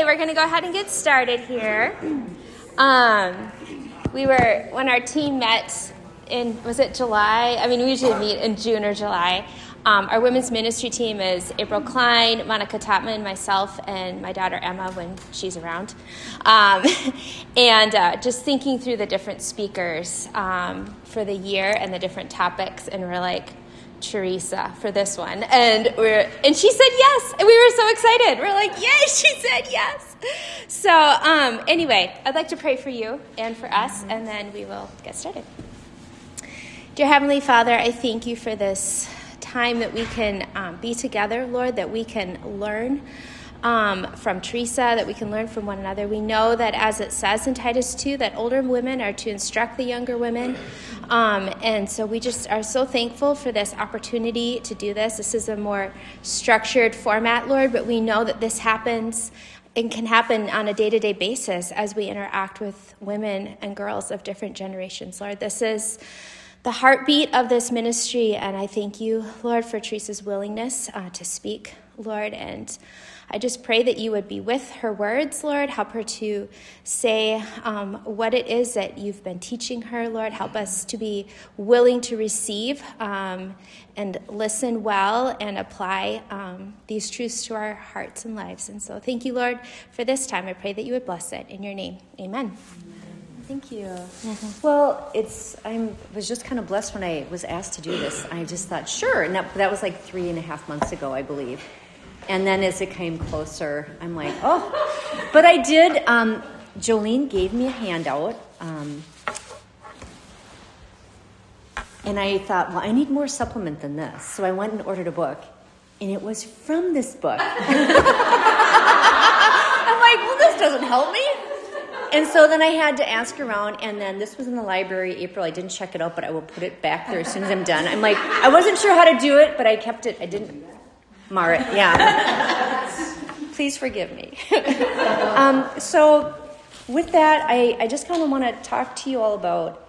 we're going to go ahead and get started here. When our team met was it July? I mean, we usually meet in June or July. Our women's ministry team is April Klein, Monica Topman, myself, and my daughter Emma when she's around. And just thinking through the different speakers for the year and the different topics, and we're like, Teresa for this one. And she said yes, and we were so excited. We're like, yay, she said yes. So anyway, I'd like to pray for you and for us, and then we will get started. Dear Heavenly Father, I thank you for this time that we can be together, Lord, that we can learn from Teresa, that we can learn from one another. We know that, as it says in Titus 2, that older women are to instruct the younger women. And so we just are so thankful for this opportunity to do this. This is a more structured format, Lord, but we know that this happens and can happen on a day-to-day basis as we interact with women and girls of different generations, Lord. This is the heartbeat of this ministry, and I thank you, Lord, for Teresa's willingness to speak, Lord, and I just pray that you would be with her words, Lord. Help her to say what it is that you've been teaching her, Lord. Help us to be willing to receive and listen well and apply these truths to our hearts and lives. And so thank you, Lord, for this time. I pray that you would bless it. In your name, amen. Thank you. Mm-hmm. Well, I was just kind of blessed when I was asked to do this. I just thought, sure. And that was like 3.5 months ago, I believe. And then as it came closer, I'm like, oh. But I did, Jolene gave me a handout. And I thought, well, I need more supplement than this. So I went and ordered a book. And it was from this book. I'm like, well, this doesn't help me. And so then I had to ask around, and then this was in the library, April. I didn't check it out, but I will put it back there as soon as I'm done. I'm like, I wasn't sure how to do it, but I kept it. I didn't mar it, yeah. Please forgive me. So with that, I just kind of want to talk to you all about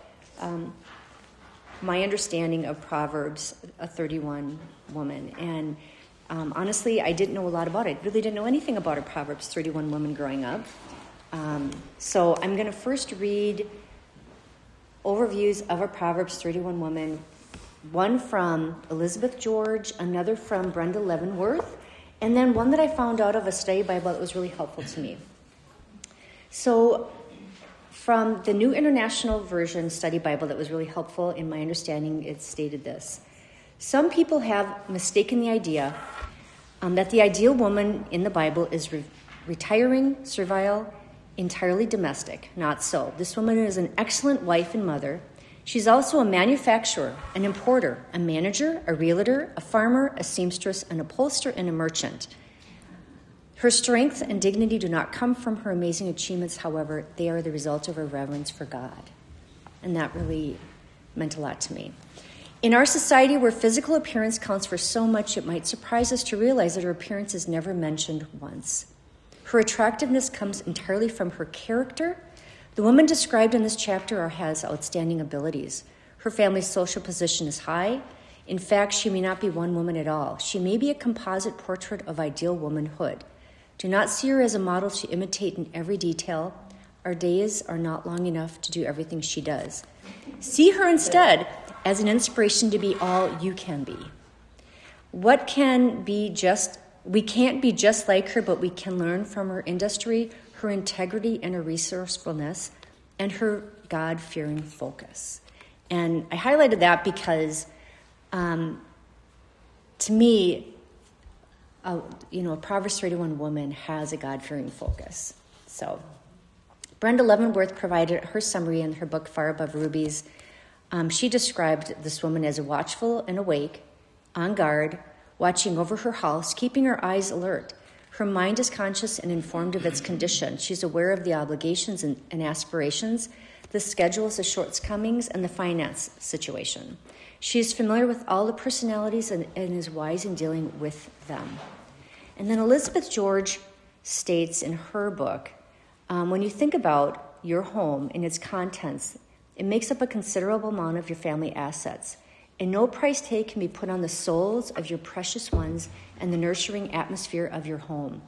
my understanding of Proverbs, a 31 woman. And honestly, I didn't know a lot about it. I really didn't know anything about a Proverbs 31 woman growing up. So I'm going to first read overviews of a Proverbs 31 woman, one from Elizabeth George, another from Brenda Leavenworth, and then one that I found out of a study Bible that was really helpful to me. So from the New International Version study Bible that was really helpful in my understanding, it stated this: some people have mistaken the idea that the ideal woman in the Bible is retiring, servile, entirely domestic. Not so. This woman is an excellent wife and mother. She's also a manufacturer, an importer, a manager, a realtor, a farmer, a seamstress, an upholsterer, and a merchant. Her strength and dignity do not come from her amazing achievements, however, they are the result of her reverence for God. And that really meant a lot to me. In our society where physical appearance counts for so much, it might surprise us to realize that her appearance is never mentioned once. Her attractiveness comes entirely from her character. The woman described in this chapter has outstanding abilities. Her family's social position is high. In fact, she may not be one woman at all. She may be a composite portrait of ideal womanhood. Do not see her as a model to imitate in every detail. Our days are not long enough to do everything she does. See her instead as an inspiration to be all you can be. We can't be just like her, but we can learn from her industry, her integrity and her resourcefulness, and her God-fearing focus. And I highlighted that because, to me, a Proverbs 31 woman has a God-fearing focus. So Brenda Leavenworth provided her summary in her book, Far Above Rubies. She described this woman as watchful and awake, on guard, watching over her house, keeping her eyes alert. Her mind is conscious and informed of its condition. She's aware of the obligations and aspirations, the schedules, the shortcomings, and the finance situation. She is familiar with all the personalities and is wise in dealing with them. And then Elizabeth George states in her book, when you think about your home and its contents, it makes up a considerable amount of your family assets. And no price tag can be put on the souls of your precious ones and the nurturing atmosphere of your home.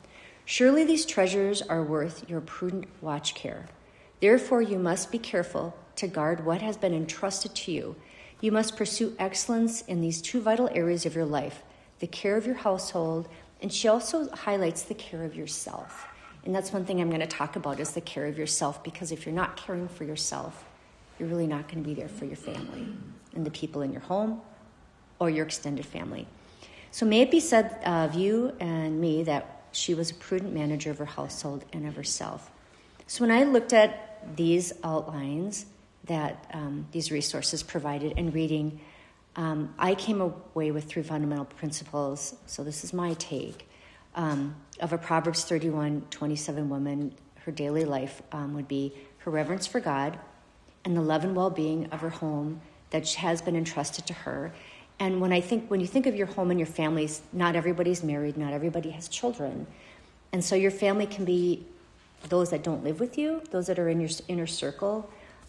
Surely these treasures are worth your prudent watch care. Therefore, you must be careful to guard what has been entrusted to you. You must pursue excellence in these two vital areas of your life, the care of your household, and she also highlights the care of yourself. And that's one thing I'm going to talk about is the care of yourself, because if you're not caring for yourself, you're really not going to be there for your family and the people in your home or your extended family. So may it be said of you and me that she was a prudent manager of her household and of herself. So when I looked at these outlines that these resources provided and reading, I came away with 3 fundamental principles. So this is my take of a Proverbs 31:27 woman. Her daily life would be her reverence for God and the love and well-being of her home that has been entrusted to her. And when you think of your home and your families, not everybody's married, not everybody has children. And so your family can be those that don't live with you, those that are in your inner circle.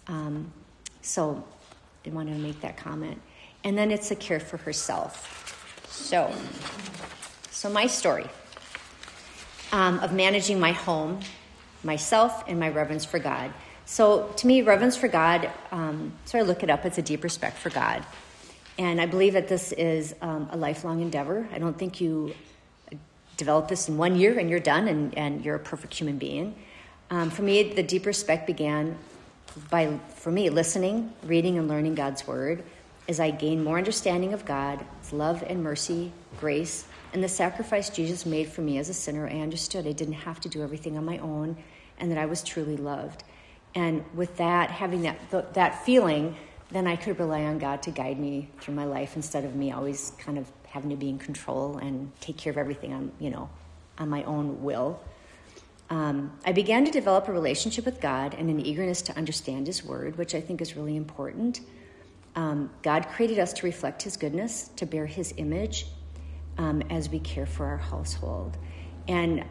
So I wanted to make that comment. And then it's a care for herself. So my story of managing my home, myself, and my reverence for God. So to me, reverence for God, so I look it up, it's a deep respect for God. And I believe that this is a lifelong endeavor. I don't think you develop this in 1 year and you're done and you're a perfect human being. For me, the deep respect began by, for me, listening, reading, and learning God's word as I gained more understanding of God, His love and mercy, grace, and the sacrifice Jesus made for me as a sinner. I understood I didn't have to do everything on my own and that I was truly loved. And with that, having that feeling, then I could rely on God to guide me through my life instead of me always kind of having to be in control and take care of everything on my own will. I began to develop a relationship with God and an eagerness to understand His word, which I think is really important. God created us to reflect His goodness, to bear His image as we care for our household. And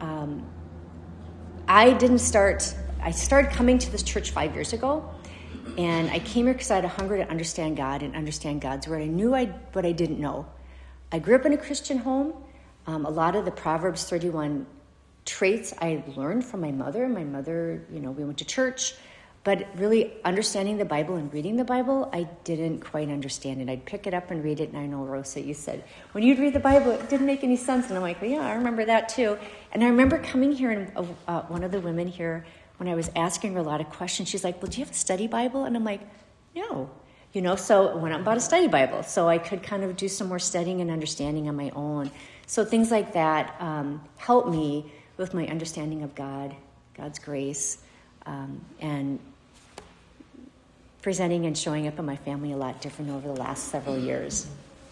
I started coming to this church 5 years ago, and I came here because I had a hunger to understand God and understand God's word. I knew what I didn't know. I grew up in a Christian home. A lot of the Proverbs 31 traits I learned from my mother. My mother, we went to church, but really understanding the Bible and reading the Bible, I didn't quite understand it. I'd pick it up and read it, and I know, Rosa, you said, when you'd read the Bible, it didn't make any sense. And I'm like, well, yeah, I remember that too. And I remember coming here, and one of the women here, when I was asking her a lot of questions, she's like, well, do you have a study Bible? And I'm like, no. So I went out and bought a study Bible so I could kind of do some more studying and understanding on my own. So things like that helped me with my understanding of God, God's grace, and presenting and showing up in my family a lot different over the last several years.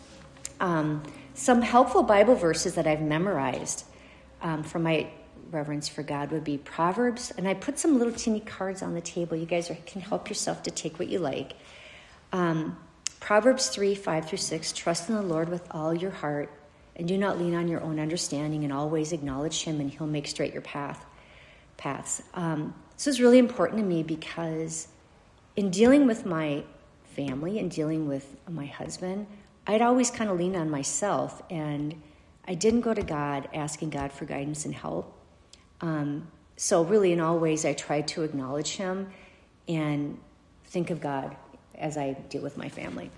Some helpful Bible verses that I've memorized from my reverence for God would be Proverbs, and I put some little teeny cards on the table. You guys can help yourself to take what you like. Proverbs 3:5-6, trust in the Lord with all your heart, and do not lean on your own understanding, and always acknowledge Him, and He'll make straight your paths. This is really important to me because in dealing with my family and dealing with my husband, I'd always kind of lean on myself, and I didn't go to God asking God for guidance and help. So really, in all ways, I tried to acknowledge Him and think of God as I deal with my family.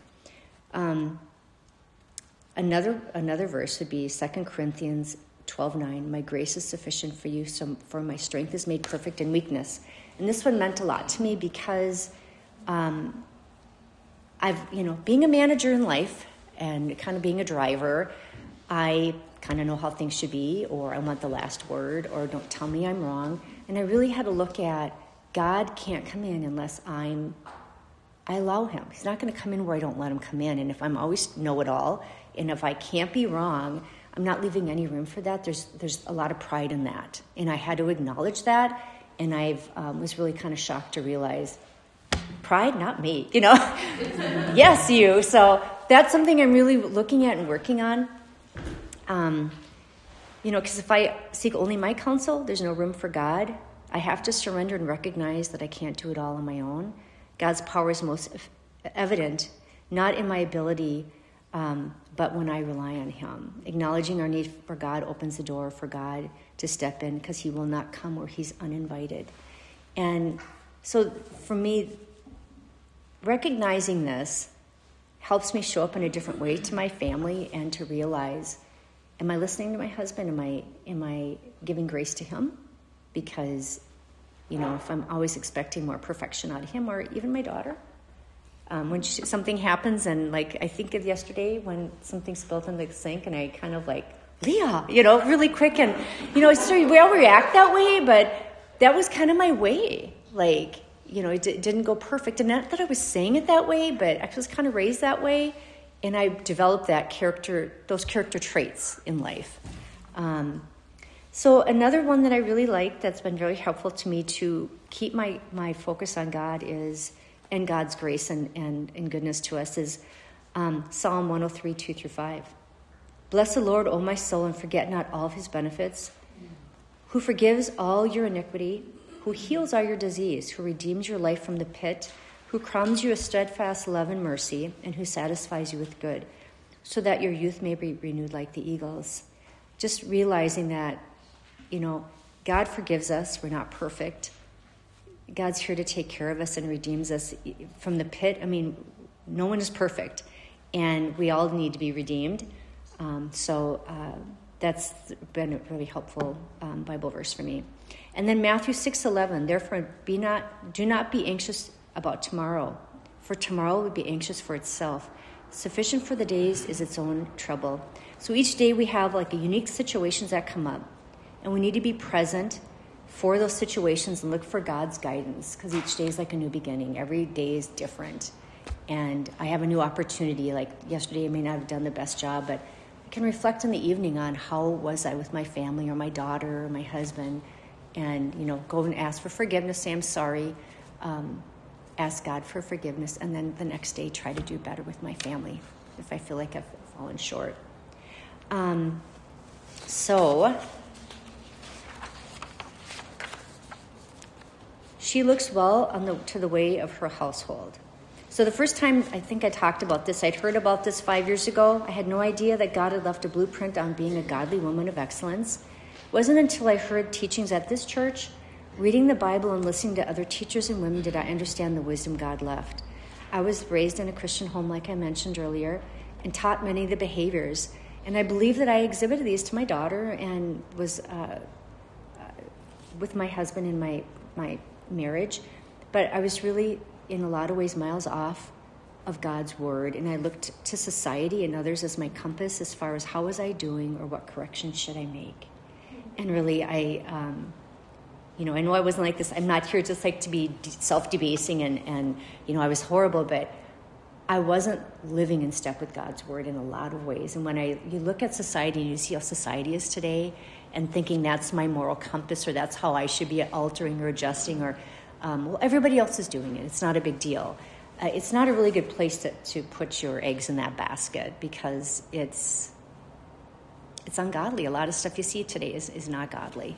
Another verse would be 2 Corinthians 12:9. My grace is sufficient for you, so for my strength is made perfect in weakness. And this one meant a lot to me because being a manager in life and kind of being a driver, I kind of know how things should be, or I want the last word, or don't tell me I'm wrong. And I really had to look at God can't come in unless I allow Him. He's not going to come in where I don't let Him come in. And if I'm always know-it-all, and if I can't be wrong, I'm not leaving any room for that. There's a lot of pride in that. And I had to acknowledge that, and I was really kind of shocked to realize, pride, not me, Yes, you. So that's something I'm really looking at and working on. Because if I seek only my counsel, there's no room for God. I have to surrender and recognize that I can't do it all on my own. God's power is most evident, not in my ability but when I rely on him. Acknowledging our need for God opens the door for God to step in, because he will not come where he's uninvited. And so for me, recognizing this helps me show up in a different way to my family and to realize, am I listening to my husband? Am I giving grace to him? Because, if I'm always expecting more perfection out of him, or even my daughter, when something happens, and I think of yesterday when something spilled in the sink, and I kind of Leah, really quick, and we all react that way, but that was kind of my way. It didn't go perfect, and not that I was saying it that way, but I was kind of raised that way, and I developed those character traits in life. So another one that I really like that's been very helpful to me to keep my focus on God and God's grace and goodness to us is Psalm 103, 2-5. Bless the Lord, O my soul, and forget not all of his benefits, who forgives all your iniquity, who heals all your disease, who redeems your life from the pit, who crowns you with steadfast love and mercy, and who satisfies you with good, so that your youth may be renewed like the eagles. Just realizing that, God forgives us. We're not perfect. God's here to take care of us and redeems us from the pit. No one is perfect, and we all need to be redeemed. So that's been a really helpful Bible verse for me. And then Matthew 6:11, therefore do not be anxious about tomorrow, for tomorrow will be anxious for itself. Sufficient for the days is its own trouble. So each day we have unique situations that come up, and we need to be present for those situations and look for God's guidance, because each day is like a new beginning. Every day is different, and I have a new opportunity. Yesterday I may not have done the best job, but I can reflect in the evening on how was I with my family or my daughter or my husband, and go and ask for forgiveness, say I'm sorry, ask God for forgiveness, and then the next day try to do better with my family if I feel like I've fallen short. So she looks well to the way of her household. So the first time I think I talked about this, I'd heard about this 5 years ago. I had no idea that God had left a blueprint on being a godly woman of excellence. It wasn't until I heard teachings at this church, reading the Bible and listening to other teachers and women, did I understand the wisdom God left. I was raised in a Christian home, like I mentioned earlier, and taught many of the behaviors. And I believe that I exhibited these to my daughter and was with my husband in my marriage. But I was really, in a lot of ways, miles off of God's word. And I looked to society and others as my compass as far as how was I doing or what corrections should I make. And really, I know I wasn't like this. I'm not here just to be self-debasing and I was horrible, but I wasn't living in step with God's word in a lot of ways. And when you look at society and you see how society is today and thinking that's my moral compass or that's how I should be altering or adjusting or, everybody else is doing it. It's not a big deal. It's not a really good place to put your eggs in that basket because it's ungodly. A lot of stuff you see today is not godly.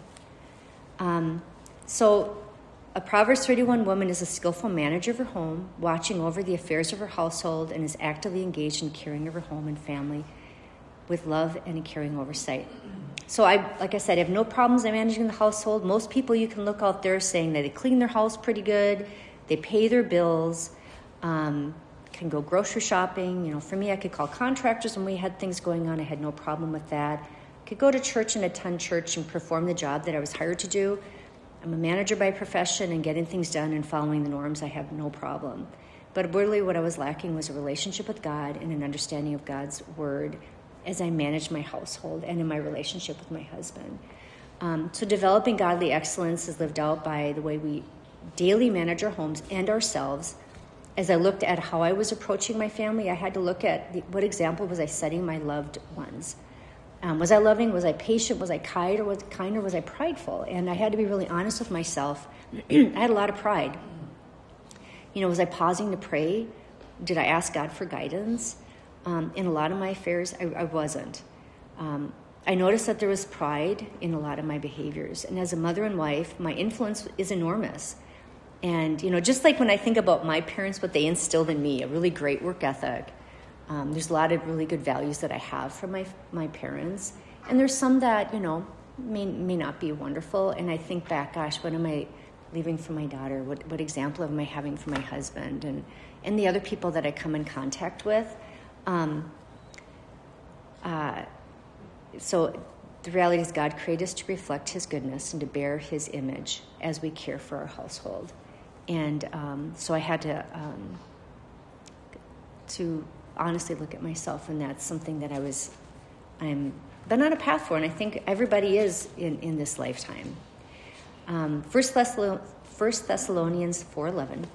So a Proverbs 31 woman is a skillful manager of her home, watching over the affairs of her household, and is actively engaged in caring of her home and family with love and a caring oversight. So like I said, I have no problems in managing the household. Most people you can look out there saying that they clean their house pretty good, they pay their bills, can go grocery shopping. For me, I could call contractors when we had things going on. I had no problem with that. Could go to church and attend church and perform the job that I was hired to do. I'm a manager by profession, and getting things done and following the norms, I have no problem. But really what I was lacking was a relationship with God and an understanding of God's word as I managed my household and in my relationship with my husband. So developing godly excellence is lived out by the way we daily manage our homes and ourselves. As I looked at how I was approaching my family, I had to look at what example was I setting my loved ones. Was I loving? Was I patient? Was I kind? Or was I prideful? And I had to be really honest with myself. I had a lot of pride. Was I pausing to pray? Did I ask God for guidance? In a lot of my affairs, I wasn't. I noticed that there was pride in a lot of my behaviors. And as a mother and wife, my influence is enormous. And, just like when I think about my parents, what they instilled in me, a really great work ethic, There's a lot of really good values that I have from my parents. And there's some that, may not be wonderful. And I think back, gosh, what am I leaving for my daughter? What example am I having for my husband? And the other people that I come in contact with. So the reality is God created us to reflect his goodness and to bear his image as we care for our household. And so I had to honestly look at myself, and that's something that I'm been on a path for, and I think everybody is in this lifetime. 1 Thessalonians 4:11,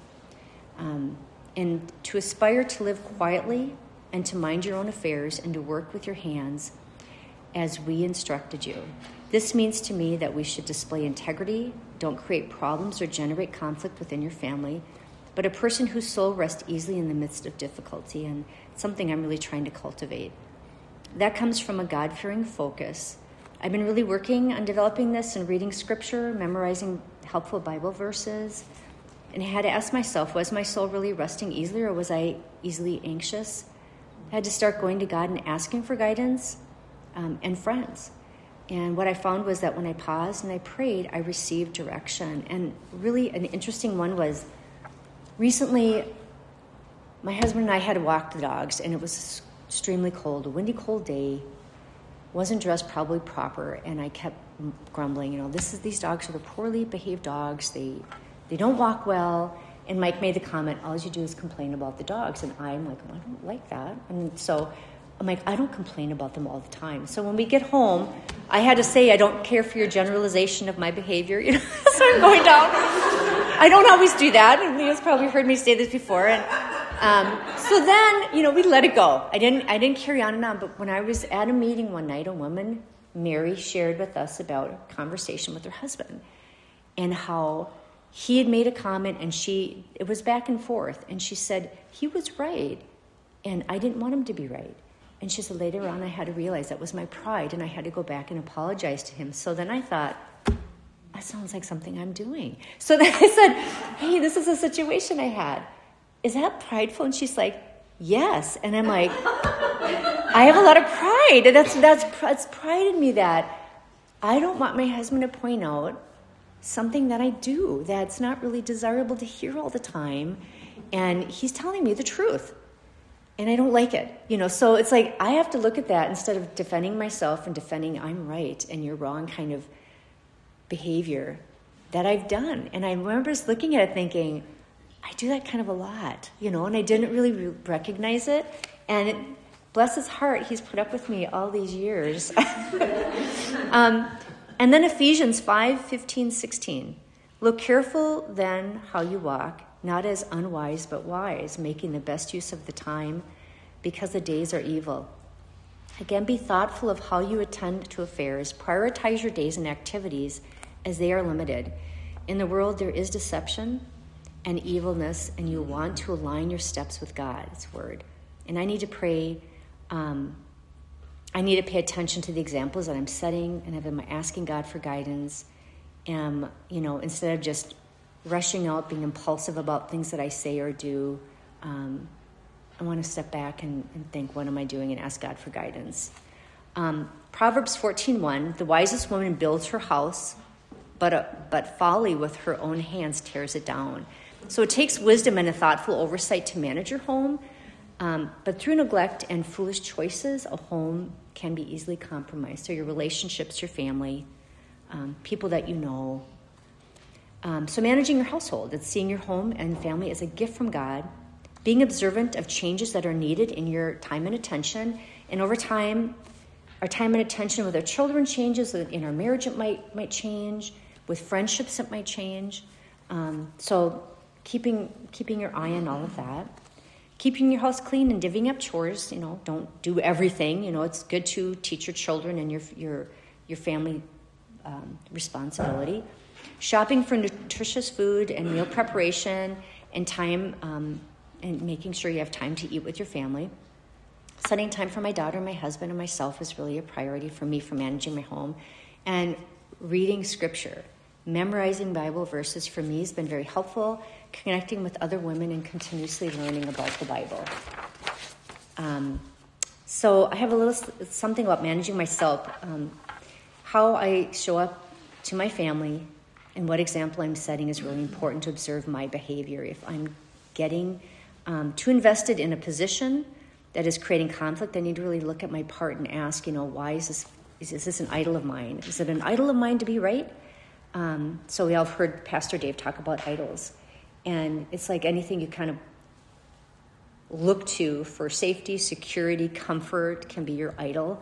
and to aspire to live quietly and to mind your own affairs and to work with your hands as we instructed you. This means to me that we should display integrity, don't create problems or generate conflict within your family, but a person whose soul rests easily in the midst of difficulty, and it's something I'm really trying to cultivate. That comes from a God-fearing focus. I've been really working on developing this and reading scripture, memorizing helpful Bible verses, and I had to ask myself, was my soul really resting easily, or was I easily anxious? I had to start going to God and asking for guidance and friends. And what I found was that when I paused and I prayed, I received direction. And really an interesting one was recently my husband and I had to walk the dogs, and it was extremely cold, a windy, cold day, wasn't dressed probably proper, and I kept grumbling, these dogs are the poorly behaved dogs, they don't walk well. And Mike made the comment, all you do is complain about the dogs. And I'm like, well, I don't like that. And so I'm like, I don't complain about them all the time. So when we get home, I had to say, I don't care for your generalization of my behavior. So I'm going down. I don't always do that. And Leah's probably heard me say this before. And so then, we let it go. I didn't carry on and on. But when I was at a meeting one night, a woman, Mary, shared with us about a conversation with her husband and how he had made a comment, and it was back and forth. And she said, he was right, and I didn't want him to be right. And she said, later on, I had to realize that was my pride, and I had to go back and apologize to him. So then I thought, that sounds like something I'm doing. So then I said, hey, this is a situation I had. Is that prideful? And she's like, yes. And I'm like, I have a lot of pride. And that's pride in me that I don't want my husband to point out something that I do that's not really desirable to hear all the time. And he's telling me the truth. And I don't like it. So it's like I have to look at that instead of defending myself and defending I'm right and you're wrong kind of behavior that I've done. And I remember just looking at it thinking, I do that kind of a lot, and I didn't really recognize it. And bless his heart, he's put up with me all these years. And then Ephesians 5:15-16. Look careful then how you walk, not as unwise but wise, making the best use of the time, because the days are evil. Again, be thoughtful of how you attend to affairs. Prioritize your days and activities as they are limited. In the world there is deception and evilness, and you want to align your steps with God's word. And I need to pray. I need to pay attention to the examples that I'm setting, and I've been asking God for guidance. Instead of just rushing out, being impulsive about things that I say or do, I want to step back and think, what am I doing, and ask God for guidance. Proverbs 14:1, the wisest woman builds her house, but folly with her own hands tears it down. So it takes wisdom and a thoughtful oversight to manage your home. But through neglect and foolish choices, a home can be easily compromised. So your relationships, your family, people that you know. So managing your household, it's seeing your home and family as a gift from God, being observant of changes that are needed in your time and attention. And over time, our time and attention with our children changes. In our marriage, it might change. With friendships, it might change. So keeping your eye on all of that. Keeping your house clean and divvying up chores, don't do everything. It's good to teach your children and your family responsibility. Shopping for nutritious food and meal preparation and time, and making sure you have time to eat with your family. Setting time for my daughter, my husband, and myself is really a priority for me for managing my home. And reading scripture, memorizing Bible verses for me has been very helpful. Connecting with other women and continuously learning about the Bible. So I have a little something about managing myself, how I show up to my family, and what example I'm setting is really important to observe my behavior. If I'm getting too invested in a position that is creating conflict, I need to really look at my part and ask, why is this an idol of mine? Is it an idol of mine to be right? So we all have heard Pastor Dave talk about idols. And it's like anything you kind of look to for safety, security, comfort can be your idol.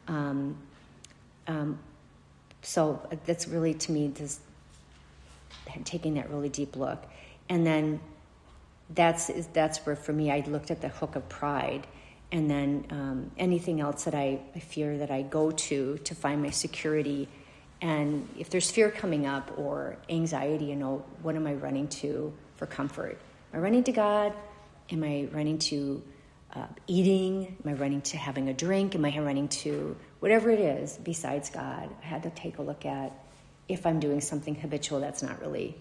So that's really, to me, taking that really deep look. And then that's where, for me, I looked at the hook of pride. And then anything else that I fear that I go to find my security. And if there's fear coming up or anxiety, what am I running to for comfort? Am I running to God? Am I running to eating? Am I running to having a drink? Am I running to whatever it is besides God? I had to take a look at if I'm doing something habitual that's not really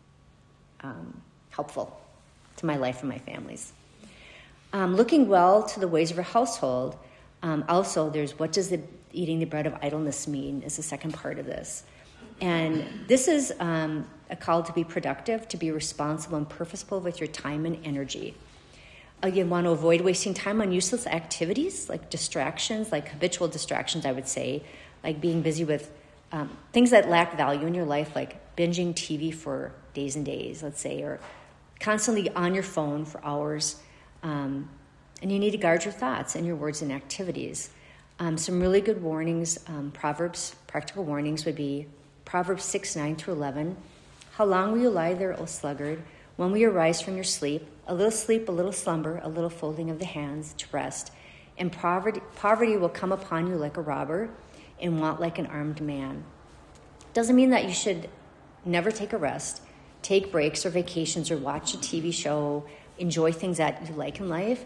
helpful to my life and my family's. Looking well to the ways of our household. Also, there's what does eating the bread of idleness mean is the second part of this. And this is a call to be productive, to be responsible and purposeful with your time and energy. You want to avoid wasting time on useless activities, like distractions, like habitual distractions, I would say, like being busy with things that lack value in your life, like binging TV for days and days, let's say, or constantly on your phone for hours. And you need to guard your thoughts and your words and activities. Some really good warnings, Proverbs, practical warnings would be Proverbs 6:9-11. How long will you lie there, O sluggard? When will you arise from your sleep, a little slumber, a little folding of the hands to rest. And poverty will come upon you like a robber, and want like an armed man. Doesn't mean that you should never take a rest, take breaks or vacations, or watch a TV show, enjoy things that you like in life.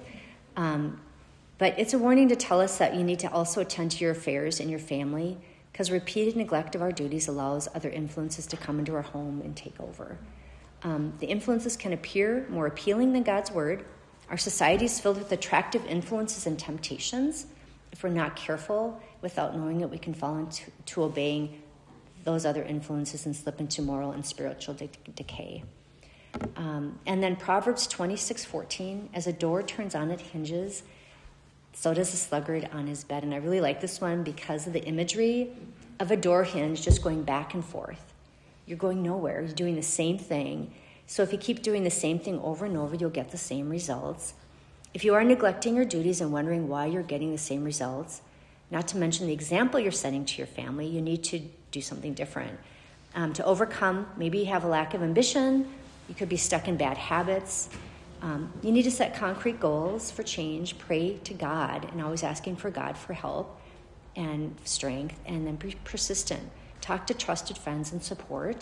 But it's a warning to tell us that you need to also attend to your affairs and your family, because repeated neglect of our duties allows other influences to come into our home and take over. The influences can appear more appealing than God's word. Our society is filled with attractive influences and temptations. If we're not careful, without knowing it, we can fall into obeying those other influences and slip into moral and spiritual decay. And then Proverbs 26:14, as a door turns on its hinges, so does a sluggard on his bed. And I really like this one because of the imagery of a door hinge just going back and forth. You're going nowhere. You're doing the same thing. So if you keep doing the same thing over and over, you'll get the same results. If you are neglecting your duties and wondering why you're getting the same results, not to mention the example you're setting to your family, you need to do something different. To overcome, maybe you have a lack of ambition. You could be stuck in bad habits. You need to set concrete goals for change. Pray to God and always asking for God for help and strength, and then be persistent. Talk to trusted friends and support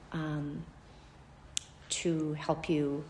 to help you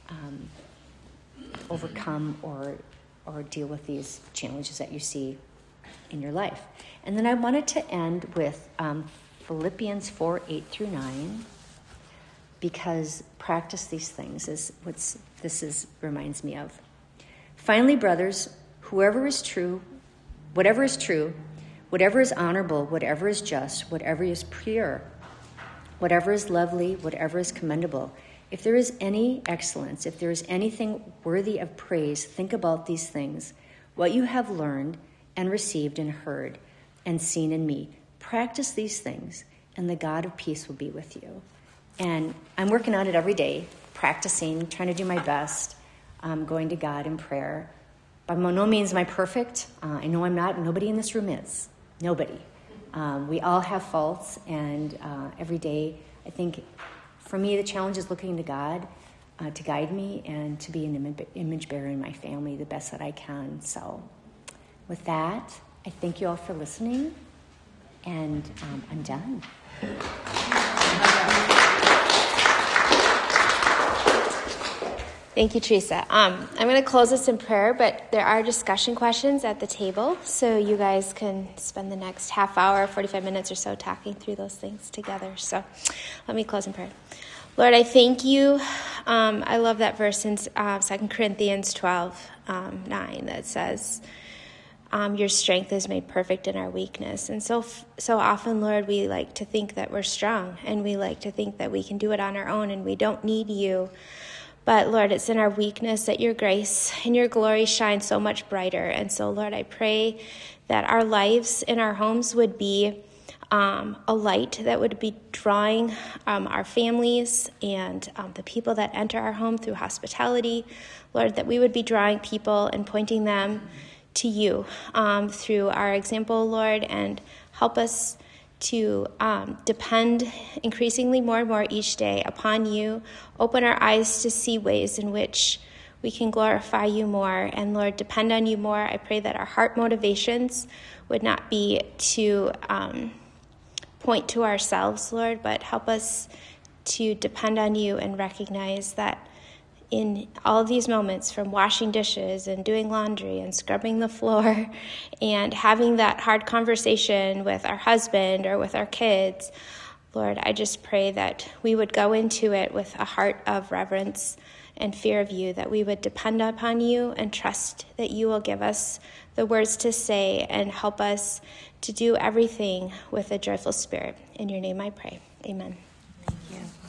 overcome or deal with these challenges that you see in your life. And then I wanted to end with Philippians 4:8-9, because practice these things is what reminds me of. Finally, brothers, whatever is true, whatever is honorable, whatever is just, whatever is pure, whatever is lovely, whatever is commendable, if there is any excellence, if there is anything worthy of praise, think about these things, what you have learned and received and heard and seen in me. Practice these things, and the God of peace will be with you. And I'm working on it every day, practicing, trying to do my best, going to God in prayer. By no means am I perfect. I know I'm not. Nobody in this room is. Nobody. We all have faults, and every day, I think, for me, the challenge is looking to God to guide me and to be an image bearer in my family the best that I can. So with that, I thank you all for listening, and I'm done. Thank you, Teresa. I'm going to close this in prayer, but there are discussion questions at the table, so you guys can spend the next half hour, 45 minutes or so talking through those things together. So let me close in prayer. Lord, I thank you I love that verse in 2 Corinthians 12:9 that says, your strength is made perfect in our weakness. And so often, Lord, we like to think that we're strong, and we like to think that we can do it on our own and we don't need you. But Lord, it's in our weakness that your grace and your glory shine so much brighter. And so, Lord, I pray that our lives in our homes would be a light that would be drawing our families and the people that enter our home through hospitality. Lord, that we would be drawing people and pointing them to you through our example, Lord, and help us to depend increasingly more and more each day upon you. Open our eyes to see ways in which we can glorify you more and, Lord, depend on you more. I pray that our heart motivations would not be to point to ourselves, Lord, but help us to depend on you and recognize that in all of these moments, from washing dishes and doing laundry and scrubbing the floor and having that hard conversation with our husband or with our kids, Lord, I just pray that we would go into it with a heart of reverence and fear of you, that we would depend upon you and trust that you will give us the words to say and help us to do everything with a joyful spirit. In your name I pray. Amen. Thank you.